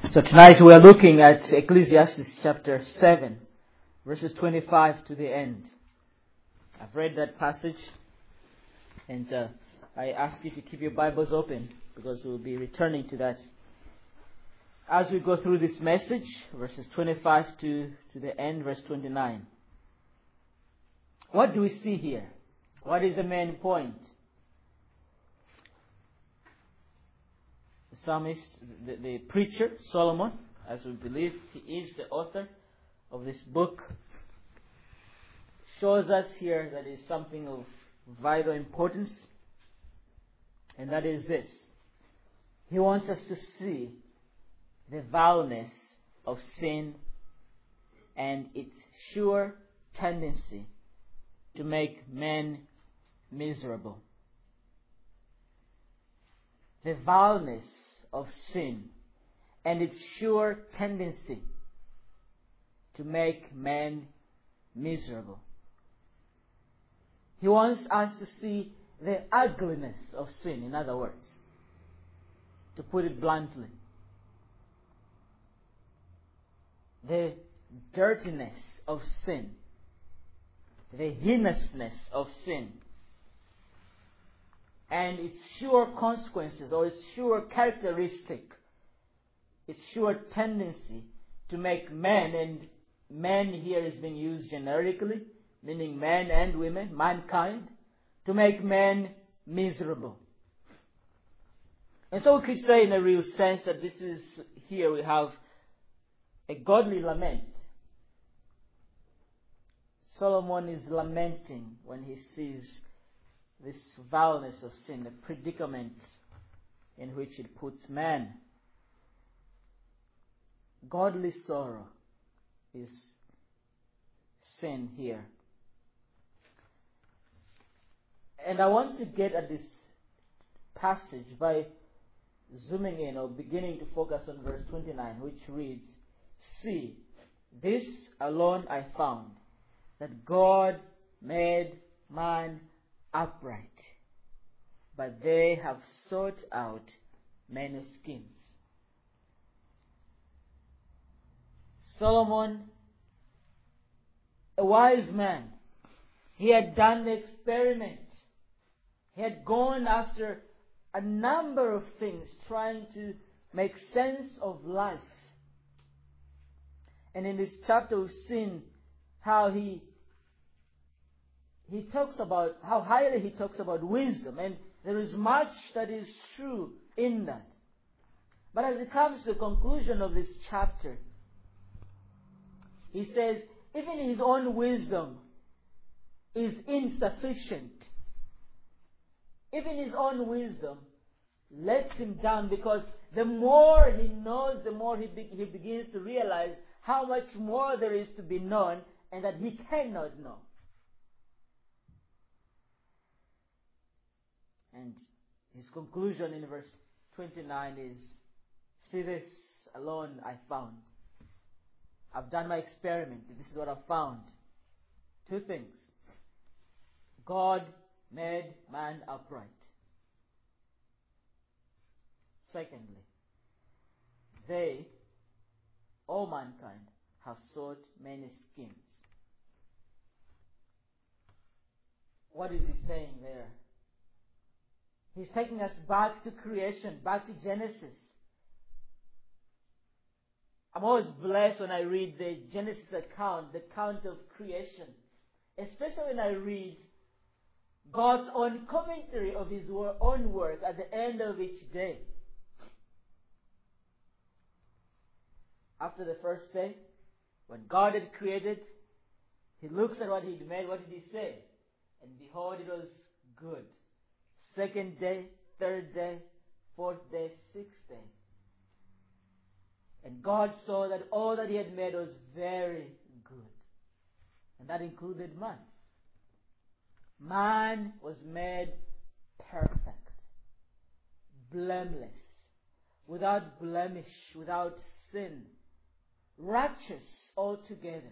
So tonight we are looking at Ecclesiastes chapter 7, verses 25 to the end. I've read that passage, and I ask you to keep your Bibles open because we'll be returning to that as we go through this message, verses 25 to the end, verse 29. What do we see here? What is the main point? The psalmist, the preacher, Solomon, as we believe he is the author of this book, shows us here that is something of vital importance, and that is this. He wants us to see the vileness of sin and its sure tendency to make men miserable. The vileness of sin and its sure tendency to make men miserable. He wants us to see the ugliness of sin, in other words, to put it bluntly. The dirtiness of sin, the heinousness of sin, and its sure consequences or its sure characteristic, its sure tendency to make men, and men here is being used generically, meaning men and women, mankind, to make men miserable. And so we could say in a real sense that this is, here we have a godly lament. Solomon is lamenting when he sees this vileness of sin, the predicament in which it puts man. Godly sorrow is sin here. And I want to get at this passage by zooming in or beginning to focus on verse 29, which reads, "See, this alone I found, that God made man upright, but they have sought out many schemes." Solomon, a wise man, he had done the experiment. He had gone after a number of things, trying to make sense of life. And in this chapter we've seen how he talks about, how highly he talks about wisdom, and there is much that is true in that. But as it comes to the conclusion of this chapter, he says, even his own wisdom is insufficient. Even his own wisdom lets him down, because the more he knows, the more he begins to realize how much more there is to be known and that he cannot know. And his conclusion in verse 29 is, "See, this alone I found." I've done my experiment. This is what I've found. Two things. God made man upright. Secondly, they, all mankind, have sought many schemes. What is he saying there? He's taking us back to creation, back to Genesis. I'm always blessed when I read the Genesis account, the account of creation. Especially when I read God's own commentary of His own work at the end of each day. After the first day, when God had created, He looks at what He'd made. What did He say? And behold, it was good. Second day, third day, fourth day, sixth day. And God saw that all that He had made was very good. And that included man. Man was made perfect, blameless, without blemish, without sin, righteous altogether.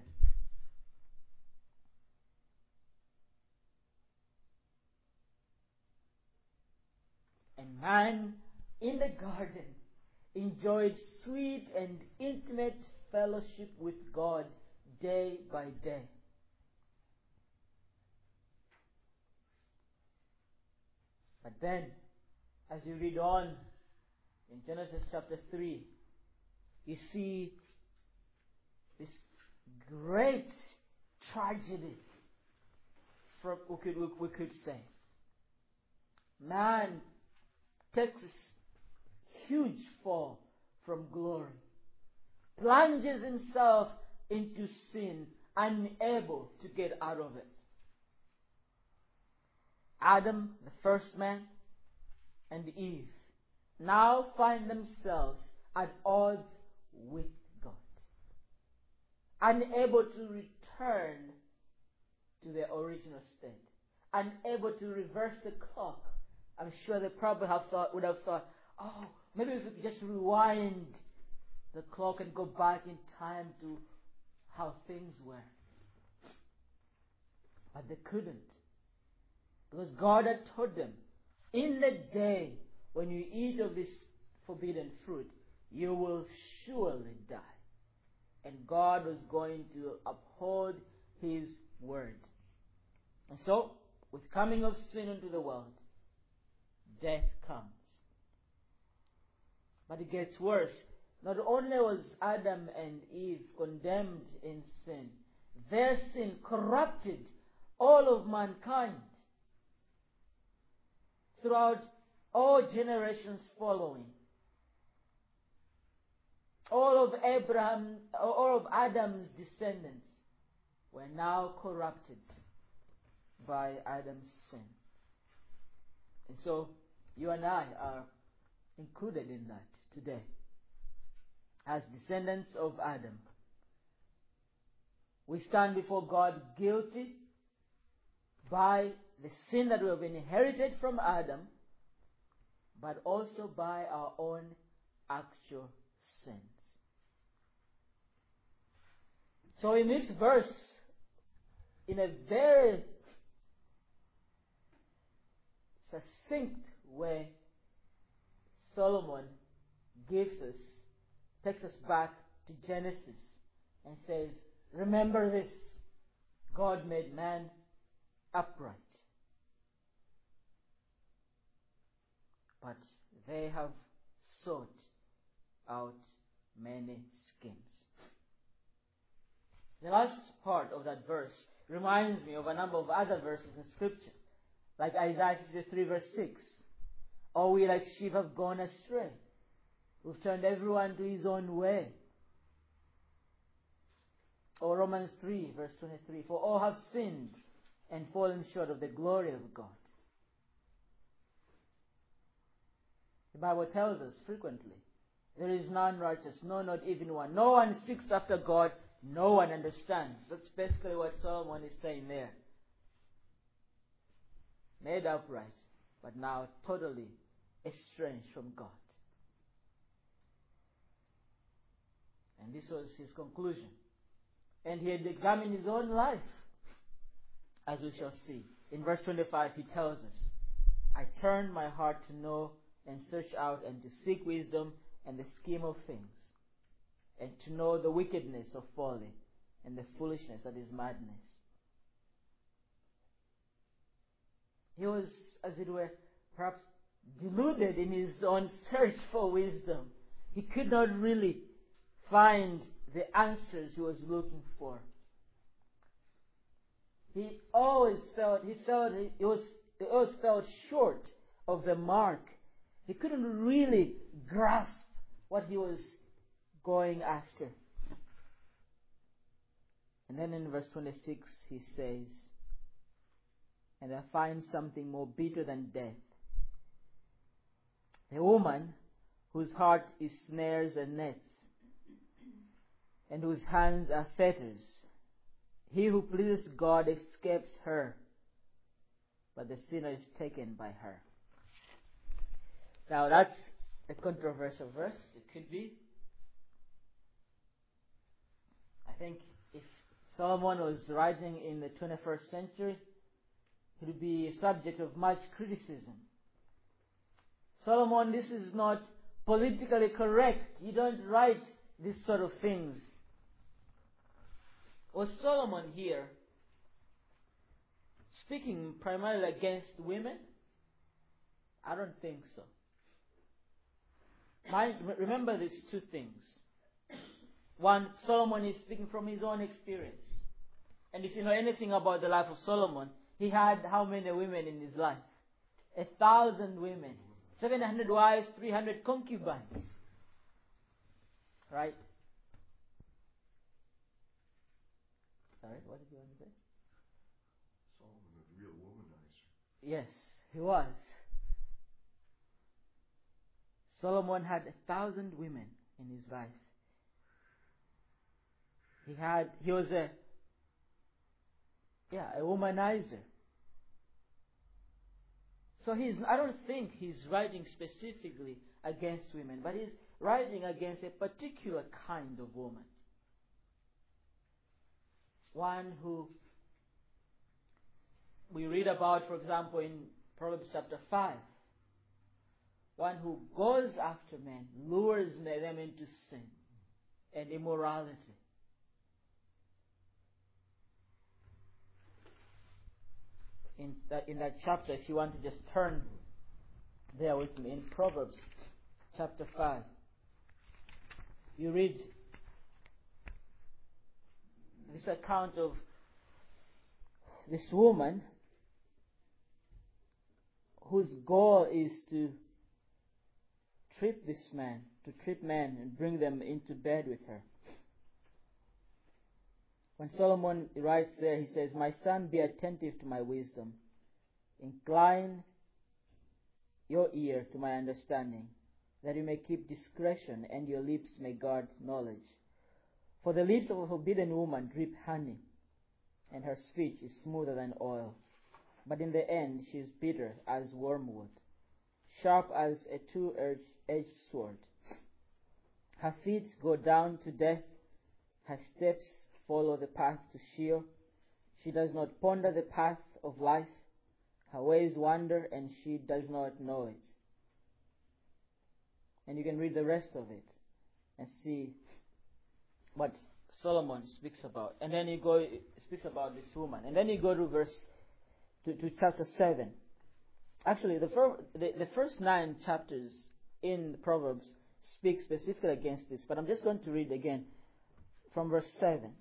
And man in the garden enjoyed sweet and intimate fellowship with God day by day. But then, as you read on in Genesis chapter 3, you see this great tragedy, we could say. Man takes a huge fall from glory, plunges himself into sin, unable to get out of it. Adam, the first man, and Eve now find themselves at odds with God, unable to return to their original state, unable to reverse the clock. I'm sure they probably would have thought, oh, maybe if we could just rewind the clock and go back in time to how things were. But they couldn't. Because God had told them, in the day when you eat of this forbidden fruit, you will surely die. And God was going to uphold His word. And so, with coming of sin into the world, death comes. But it gets worse. Not only was Adam and Eve condemned in sin, their sin corrupted all of mankind. Throughout all generations following, all of Adam's descendants were now corrupted by Adam's sin. And so, you and I are included in that today. As descendants of Adam, we stand before God guilty by the sin that we have inherited from Adam, but also by our own actual sins. So in this verse, in a very succinct way, Solomon takes us back to Genesis and says, remember this, God made man upright. But they have sought out many schemes. The last part of that verse reminds me of a number of other verses in Scripture, like Isaiah 53 verse 6. All we like sheep have gone astray. We've turned everyone to his own way. Or Romans 3 verse 23. For all have sinned and fallen short of the glory of God. The Bible tells us frequently, there is none righteous, no, not even one. No one seeks after God, no one understands. That's basically what Solomon is saying there. Made upright, but now totally estranged from God. And this was his conclusion. And he had examined his own life, as we shall see. In verse 25 he tells us, I turned my heart to know and search out and to seek wisdom and the scheme of things, and to know the wickedness of folly and the foolishness that is madness. He was, as it were, perhaps deluded in his own search for wisdom. He could not really find the answers he was looking for. He always felt short of the mark. He couldn't really grasp what he was going after. And then in verse 26 he says, and I find something more bitter than death. A woman whose heart is snares and nets, and whose hands are fetters. He who pleases God escapes her, but the sinner is taken by her. Now that's a controversial verse. It could be. I think if Solomon was writing in the 21st century, it would be a subject of much criticism. Solomon, this is not politically correct. You don't write these sort of things. Was Solomon here speaking primarily against women? I don't think so. Remember these two things. One, Solomon is speaking from his own experience. And if you know anything about the life of Solomon, he had how many women in his life? 1,000 women. 700 wives, 300 concubines. Right? Sorry, what did you want to say? Solomon was a real womanizer. Yes, he was. Solomon had 1,000 women in his life. He was a womanizer. So I don't think he's writing specifically against women, but he's writing against a particular kind of woman. One who we read about, for example, in Proverbs chapter 5. One who goes after men, lures them into sin and immorality. In that chapter, if you want to just turn there with me, in Proverbs chapter 5, you read this account of this woman whose goal is to trip men and bring them into bed with her. When Solomon writes there, he says, "My son, be attentive to my wisdom. Incline your ear to my understanding, that you may keep discretion and your lips may guard knowledge. For the lips of a forbidden woman drip honey, and her speech is smoother than oil. But in the end she is bitter as wormwood, sharp as a two-edged sword. Her feet go down to death, her steps follow the path to Sheol. She does not ponder the path of life. Her ways wander, and she does not know it." And you can read the rest of it and see what Solomon speaks about. And then he speaks about this woman. And then you go to chapter 7. Actually, the first 9 chapters in the Proverbs speak specifically against this. But I'm just going to read again from verse 7.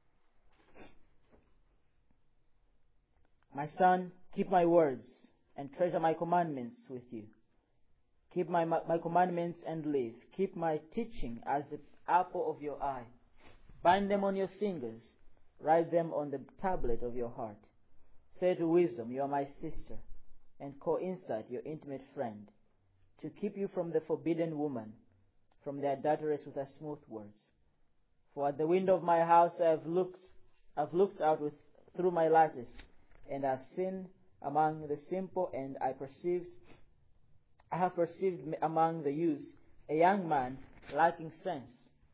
"My son, keep my words and treasure my commandments with you. Keep my commandments and live. Keep my teaching as the apple of your eye. Bind them on your fingers. Write them on the tablet of your heart. Say to wisdom, you are my sister, and call insight your intimate friend, to keep you from the forbidden woman, from the adulteress with her smooth words. For at the window of my house I've looked out through my lattice, and I've seen among the simple, and I have perceived among the youths a young man lacking sense,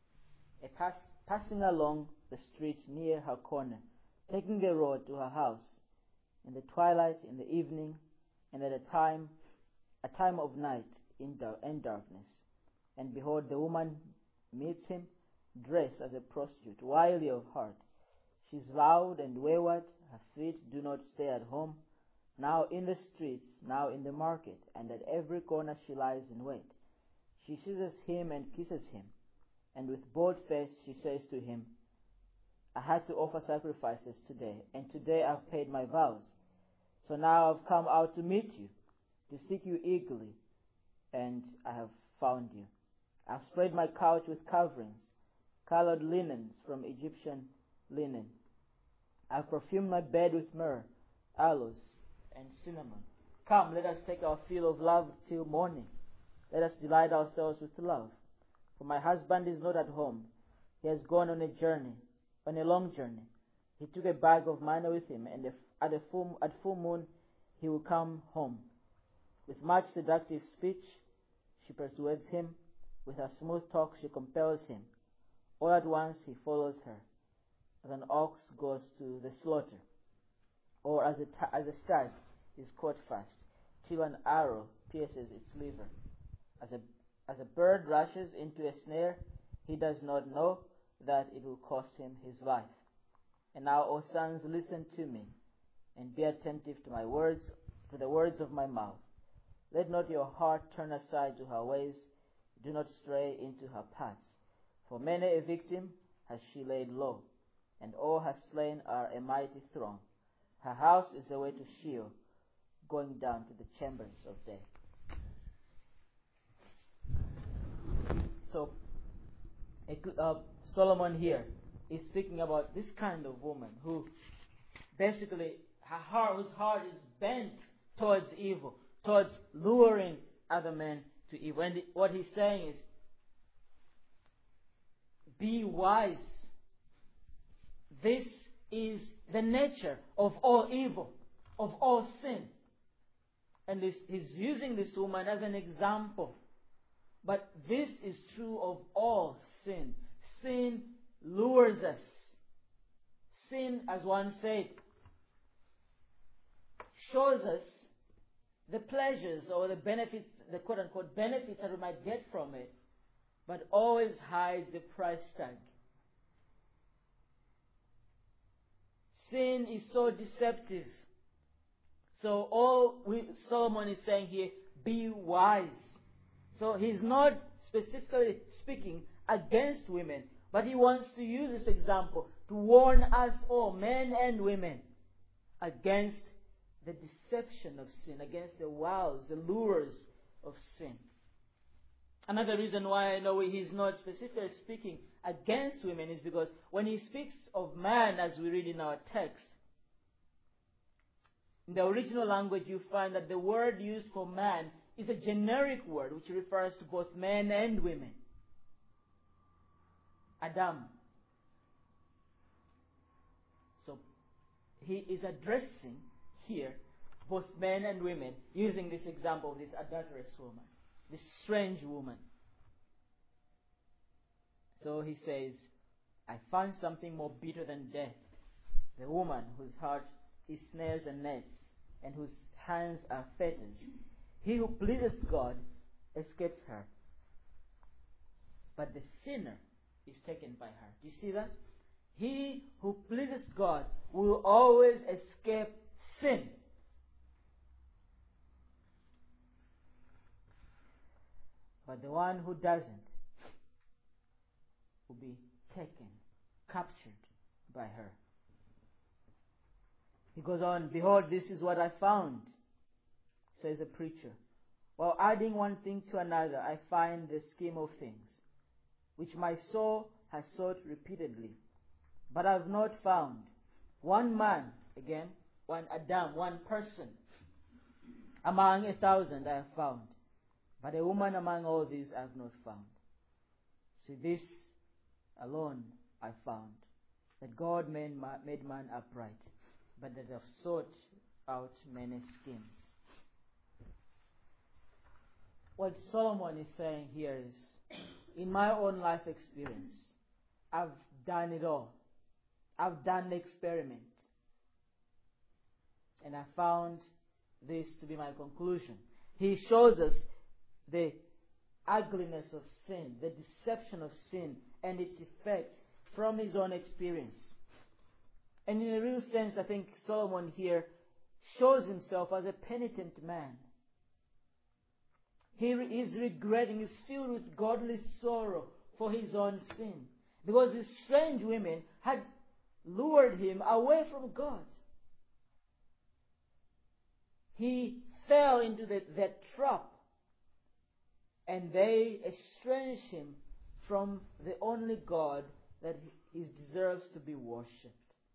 passing along the street near her corner, taking the road to her house, in the twilight, in the evening, and at a time of night in darkness. And behold, the woman meets him, dressed as a prostitute, wily of heart. She's loud and wayward, her feet do not stay at home. Now in the streets, now in the market, and at every corner she lies in wait. She seizes him and kisses him, and with bold face she says to him, I had to offer sacrifices today, and today I've paid my vows. So now I've come out to meet you, to seek you eagerly, and I have found you. I've spread my couch with coverings, colored linens from Egyptian linen. I've perfumed my bed with myrrh, aloes, and cinnamon. Come, let us take our fill of love till morning. Let us delight ourselves with love. For my husband is not at home. He has gone on a long journey. He took a bag of manna with him, and at full moon he will come home. With much seductive speech she persuades him. With her smooth talk she compels him. All at once he follows her, as an ox goes to the slaughter, or as a stag is caught fast, till an arrow pierces its liver, As a bird rushes into a snare, he does not know that it will cost him his life. And now, O sons, listen to me, and be attentive to my words, to the words of my mouth. Let not your heart turn aside to her ways. Do not stray into her paths. For many a victim has she laid low, and all her slain are a mighty throng. Her house is the way to Sheol, going down to the chambers of death. So, Solomon here is speaking about this kind of woman who basically whose heart is bent towards evil, towards luring other men to evil. And what he's saying is, be wise. This is the nature of all evil, of all sin. And he's using this woman as an example. But this is true of all sin. Sin lures us. Sin, as one said, shows us the pleasures or the benefits, the quote-unquote benefits that we might get from it, but always hides the price tag. Sin is so deceptive. So Solomon is saying here, be wise. So he's not specifically speaking against women, but he wants to use this example to warn us all, men and women, against the deception of sin, against the wiles, the lures of sin. Another reason why I know he's not specifically speaking against women is because when he speaks of man, as we read in our text, in the original language you find that the word used for man is a generic word which refers to both men and women. Adam. So he is addressing here both men and women using this example of this adulterous woman, this strange woman. So he says, I found something more bitter than death, the woman whose heart is snares and nets, and whose hands are fetters. He who pleases God escapes her, but the sinner is taken by her. Do you see that? He who pleases God will always escape sin. But the one who doesn't will be taken, captured by her. He goes on, behold, this is what I found, says the preacher. While adding one thing to another, I find the scheme of things, which my soul has sought repeatedly, but I have not found. One man, again, one Adam, one person, among 1,000 I have found, but a woman among all these I have not found. See, this alone I found, that God made man upright, but that they have sought out many schemes. What Solomon is saying here is, in my own life experience, I've done it all. I've done the experiment. And I found this to be my conclusion. He shows us the ugliness of sin, the deception of sin, and its effects from his own experience. And in a real sense, I think Solomon here shows himself as a penitent man. He is regretting, he's filled with godly sorrow for his own sin. Because these strange women had lured him away from God. He fell into that trap, and they estranged him from the only God that he deserves to be worshipped.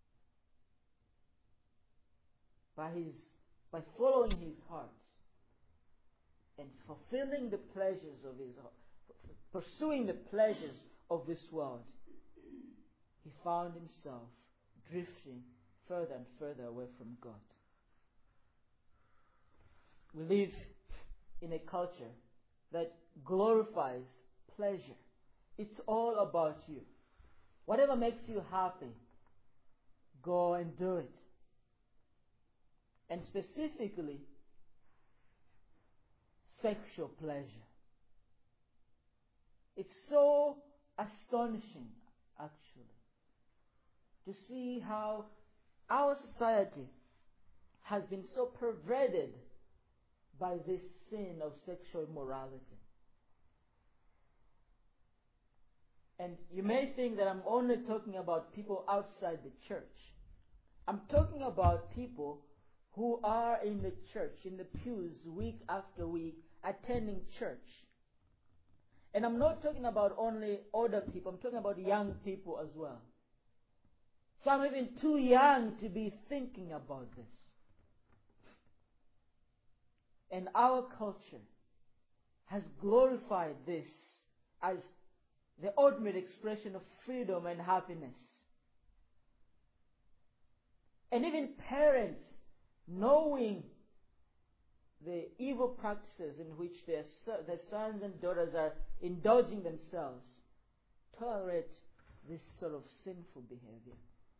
By following his heart and fulfilling the pleasures of his heart, pursuing the pleasures of this world, he found himself drifting further and further away from God. We live in a culture that glorifies pleasure. It's all about you. Whatever makes you happy, go and do it. And specifically, sexual pleasure. It's so astonishing, actually, to see how our society has been so perverted by this sin of sexual immorality. And you may think that I'm only talking about people outside the church. I'm talking about people who are in the church, in the pews, week after week, attending church. And I'm not talking about only older people, I'm talking about young people as well. Some even too young to be thinking about this. And our culture has glorified this as the ultimate expression of freedom and happiness. And even parents, knowing the evil practices in which their sons and daughters are indulging themselves, tolerate this sort of sinful behavior.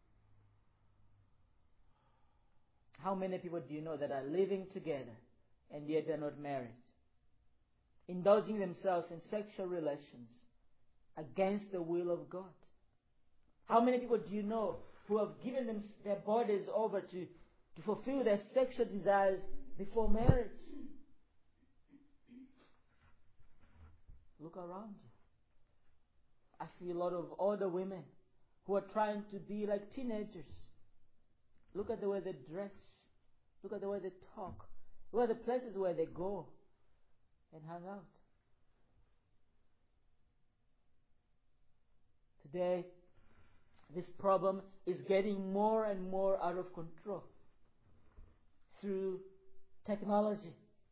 How many people do you know that are living together and yet they're not married? Indulging themselves in sexual relations against the will of God. How many people do you know who have given their bodies over to fulfill their sexual desires before marriage? Look around you. I see a lot of older women who are trying to be like teenagers. Look at the way they dress. Look at the way they talk. Look at the places where they go and hang out. Today, this problem is getting more and more out of control through technology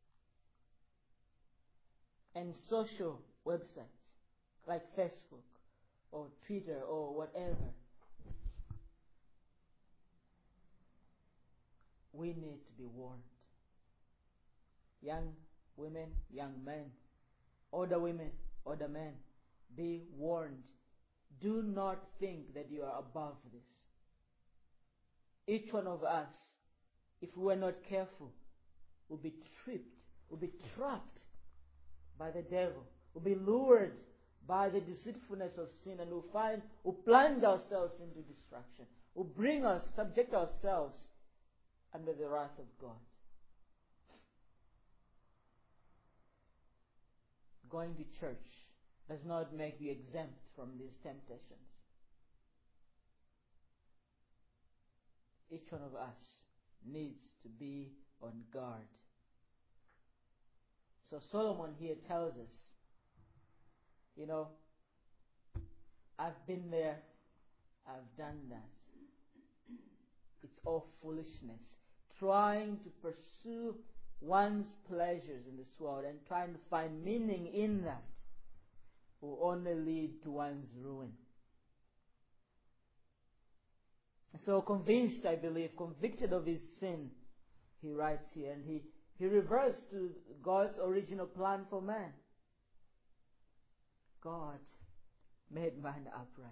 and social websites like Facebook or Twitter or whatever. We need to be warned. Young women, young men, older women, older men, be warned. Do not think that you are above this. Each one of us, if we are not careful, will be tripped, will be trapped by the devil, will be lured by the deceitfulness of sin, and will plunge ourselves into destruction, will subject ourselves under the wrath of God. Going to church does not make you exempt from these temptations. Each one of us needs to be on guard. So Solomon here tells us, I've been there, I've done that. It's all foolishness. Trying to pursue one's pleasures in this world and trying to find meaning in that will only lead to one's ruin. So convinced, I believe, convicted of his sin, he writes here, and he reverts to God's original plan for man. God made man upright.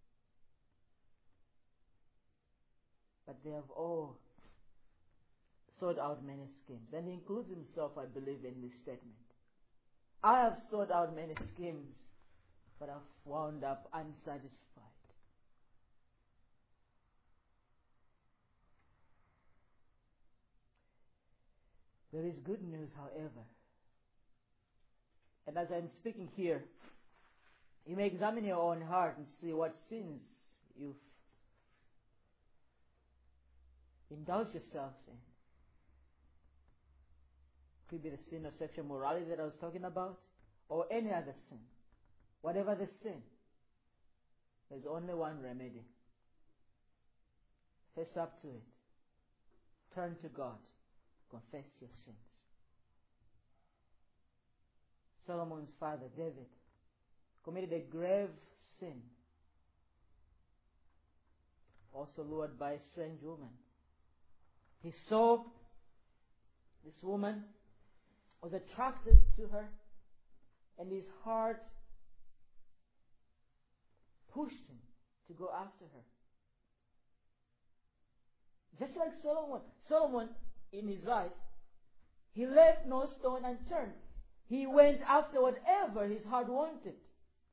But they have all sought out many schemes, and he includes himself, I believe, in this statement. I have sought out many schemes, but I've wound up unsatisfied. There is good news, however. And as I'm speaking here, you may examine your own heart and see what sins you've indulged yourselves in. Could be the sin of sexual morality that I was talking about, or any other sin. Whatever the sin, there's only one remedy. Face up to it. Turn to God. Confess your sins. Solomon's father, David, committed a grave sin, also lured by a strange woman. He saw this woman, was attracted to her, and his heart pushed him to go after her. Just like Solomon in his life, he left no stone unturned. He went after whatever his heart wanted.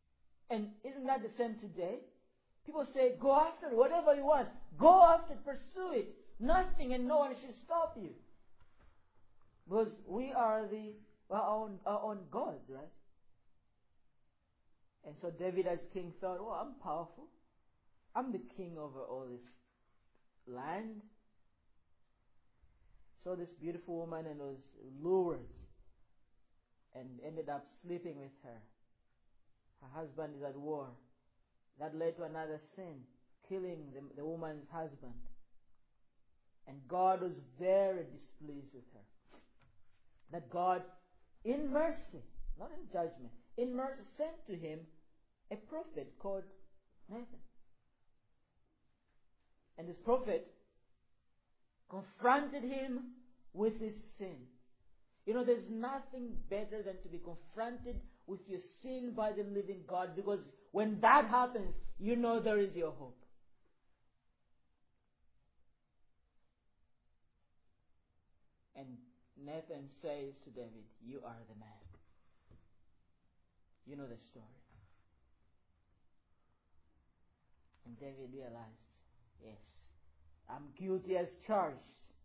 And isn't that the same today? People say, go after it, whatever you want. Go after it, pursue it. Nothing and no one should stop you. Because we are our own gods, right? And so David as king thought, well, I'm powerful. I'm the king over all this land. Saw this beautiful woman and was lured and ended up sleeping with her. Her husband is at war. That led to another sin, killing the woman's husband. And God was very displeased with her. That God, in mercy, not in judgment, in mercy sent to him a prophet called Nathan. And this prophet confronted him with his sin. You know, there's nothing better than to be confronted with your sin by the living God, because when that happens, you know there is your hope. And Nathan says to David, you are the man. You know the story. And David realized, yes, I'm guilty as charged.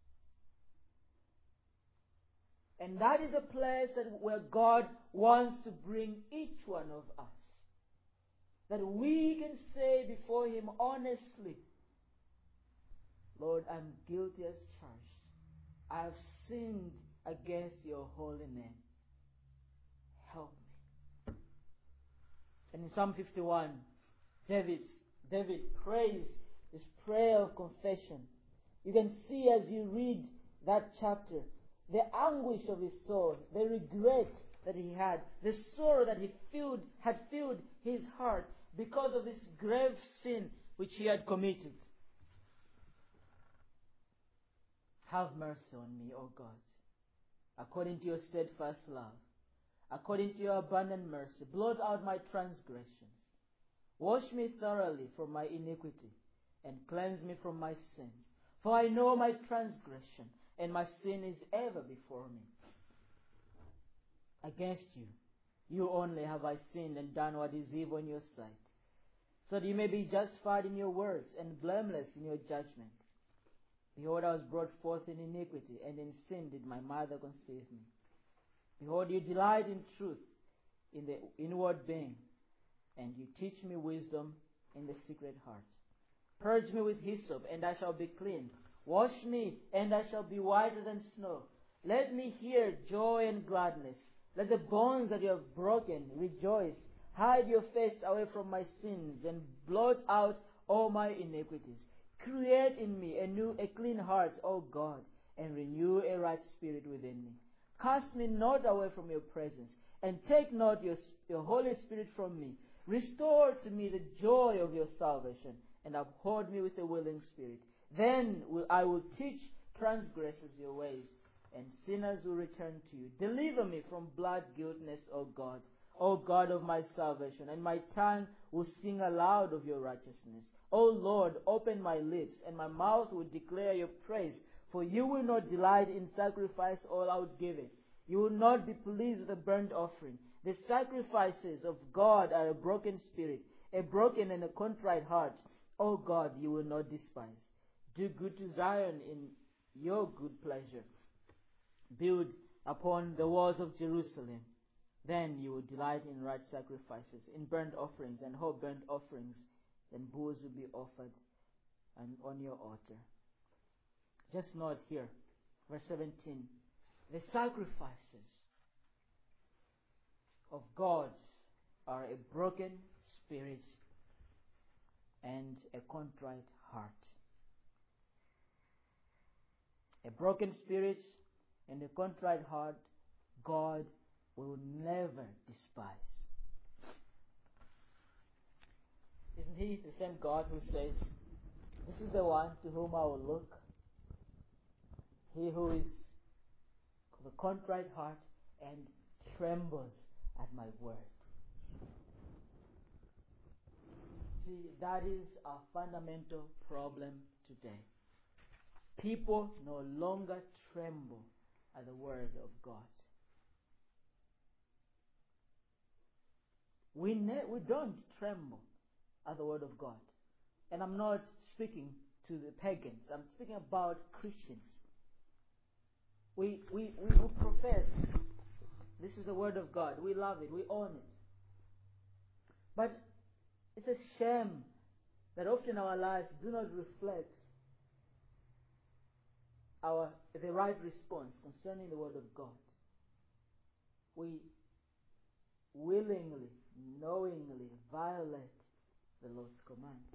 And that is a place where God wants to bring each one of us. That we can say before Him honestly, Lord, I'm guilty as charged. I have sinned against your holy name. Help me. And in Psalm 51, David prays this prayer of confession. You can see as you read that chapter, the anguish of his soul, the regret that he had, the sorrow that had filled his heart because of this grave sin which he had committed. Have mercy on me, O God, according to your steadfast love, according to your abundant mercy. Blot out my transgressions. Wash me thoroughly from my iniquity and cleanse me from my sin. For I know my transgression, and my sin is ever before me. Against you, you only have I sinned and done what is evil in your sight, so that you may be justified in your words and blameless in your judgment. Behold, I was brought forth in iniquity, and in sin did my mother conceive me. Behold, you delight in truth in the inward being, and you teach me wisdom in the secret heart. Purge me with hyssop, and I shall be clean. Wash me, and I shall be whiter than snow. Let me hear joy and gladness. Let the bones that you have broken rejoice. Hide your face away from my sins, and blot out all my iniquities. Create in me a clean heart, O God, and renew a right spirit within me. Cast me not away from your presence, and take not your Holy Spirit from me. Restore to me the joy of your salvation, and uphold me with a willing spirit. Then I will teach transgressors your ways, and sinners will return to you. Deliver me from blood guiltiness, O God of my salvation, and my tongue will sing aloud of your righteousness. O Lord, open my lips, and my mouth will declare your praise. For you will not delight in sacrifice, or I would give it. You will not be pleased with a burnt offering. The sacrifices of God are a broken spirit, a broken and a contrite heart. O God, you will not despise. Do good to Zion in your good pleasure. Build upon the walls of Jerusalem. Then you will delight in right sacrifices, in burnt offerings and whole burnt offerings. Then bulls will be offered on your altar. Just note here, verse 17. The sacrifices of God are a broken spirit and a contrite heart. A broken spirit and a contrite heart, God will never despise. Isn't He the same God who says, this is the one to whom I will look? He who is of a contrite heart and trembles at my word. See, that is our fundamental problem today. People no longer tremble at the word of God. we don't tremble at the word of God. And I'm not speaking to the pagans. I'm speaking about Christians. We profess this is the word of God. We love it. We own it. But it's a shame that often our lives do not reflect the right response concerning the word of God. We willingly, knowingly violate the Lord's commands.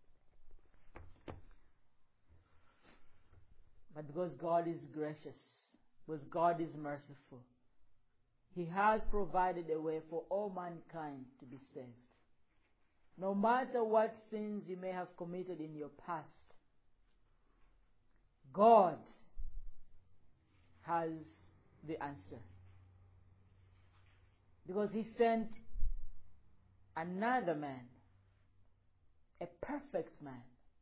But because God is gracious, because God is merciful, He has provided a way for all mankind to be saved. No matter what sins you may have committed in your past, God has the answer. Because He sent another man, a perfect man,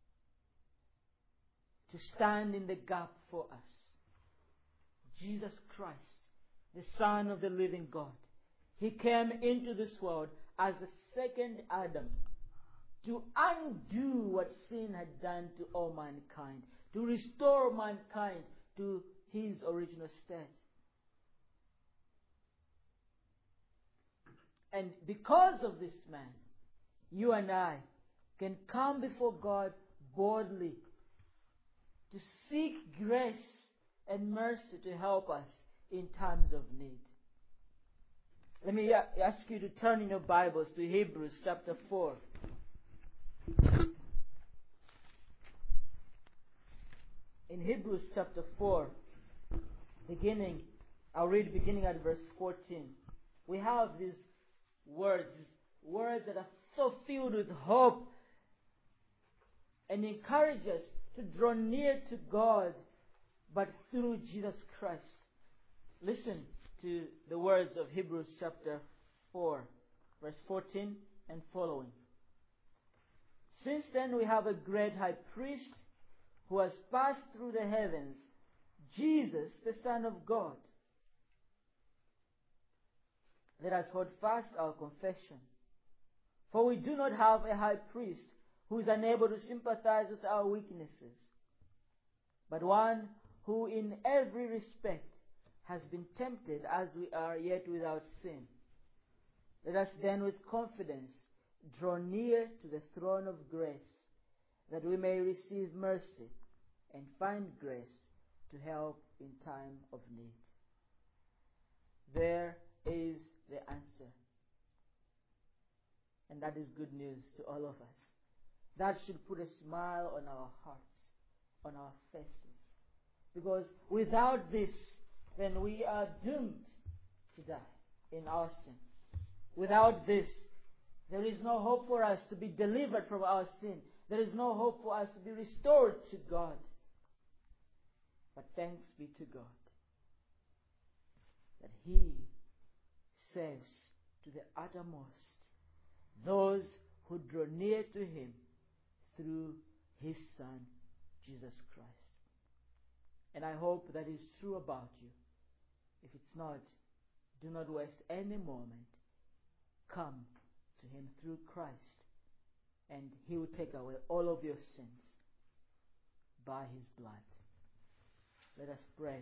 to stand in the gap for us. Jesus Christ, the Son of the living God. He came into this world as the second Adam to undo what sin had done to all mankind, to restore mankind to his original state. And because of this man, you and I can come before God boldly to seek grace and mercy to help us in times of need. Let me ask you to turn in your Bibles to Hebrews chapter 4. In Hebrews chapter 4, I'll read beginning at verse 14. We have these words that are so filled with hope and encourage us to draw near to God, but through Jesus Christ. Listen to the words of Hebrews chapter 4, verse 14 and following. Since then we have a great high priest who has passed through the heavens, Jesus, the Son of God. Let us hold fast our confession. For we do not have a high priest who is unable to sympathize with our weaknesses, but one who in every respect has been tempted as we are, yet without sin. Let us then with confidence draw near to the throne of grace, that we may receive mercy and find grace to help in time of need. There is the answer. And that is good news to all of us. That should put a smile on our hearts, on our faces. Because without this, then we are doomed to die in our sin. Without this, there is no hope for us to be delivered from our sin. There is no hope for us to be restored to God. But thanks be to God that He saves to the uttermost those who draw near to Him through His Son, Jesus Christ. And I hope that is true about you. If it's not, do not waste any moment. Come to Him through Christ, and He will take away all of your sins by His blood. Let us pray.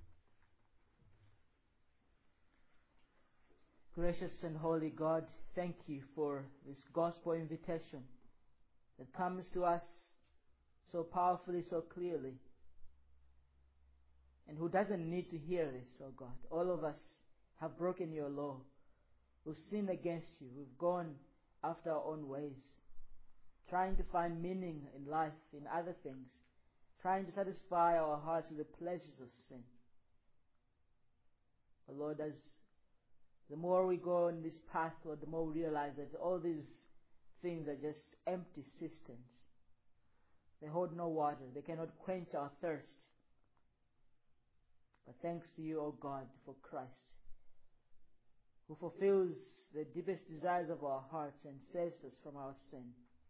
Gracious and holy God, thank you for this gospel invitation that comes to us so powerfully, so clearly. And who doesn't need to hear this, oh God? All of us have broken your law. We've sinned against you. We've gone after our own ways, trying to find meaning in life, in other things, trying to satisfy our hearts with the pleasures of sin. But Lord, as the more we go on this path, Lord, the more we realize that all these things are just empty cisterns. They hold no water. They cannot quench our thirst. But thanks to you, O God, for Christ, who fulfills the deepest desires of our hearts and saves us from our sin.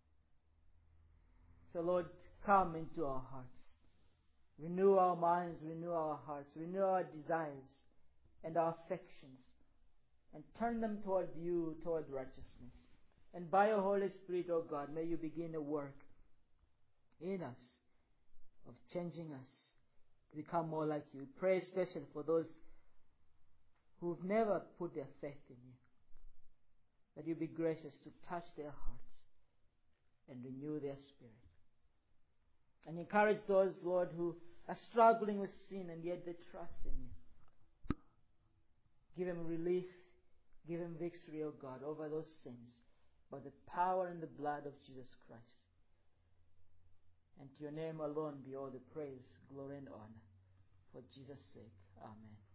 So Lord, come into our hearts. Renew our minds, renew our hearts, renew our desires and our affections. and turn them toward you, toward righteousness. And by your Holy Spirit, O God, may you begin a work in us of changing us to become more like you. We pray especially for those who've never put their faith in you, that you be gracious to touch their hearts and renew their spirit. And encourage those, Lord, who are struggling with sin and yet they trust in you. Give them relief, give them victory, O God, over those sins by the power and the blood of Jesus Christ. And to your name alone be all the praise, glory, and honor. For Jesus' sake, amen.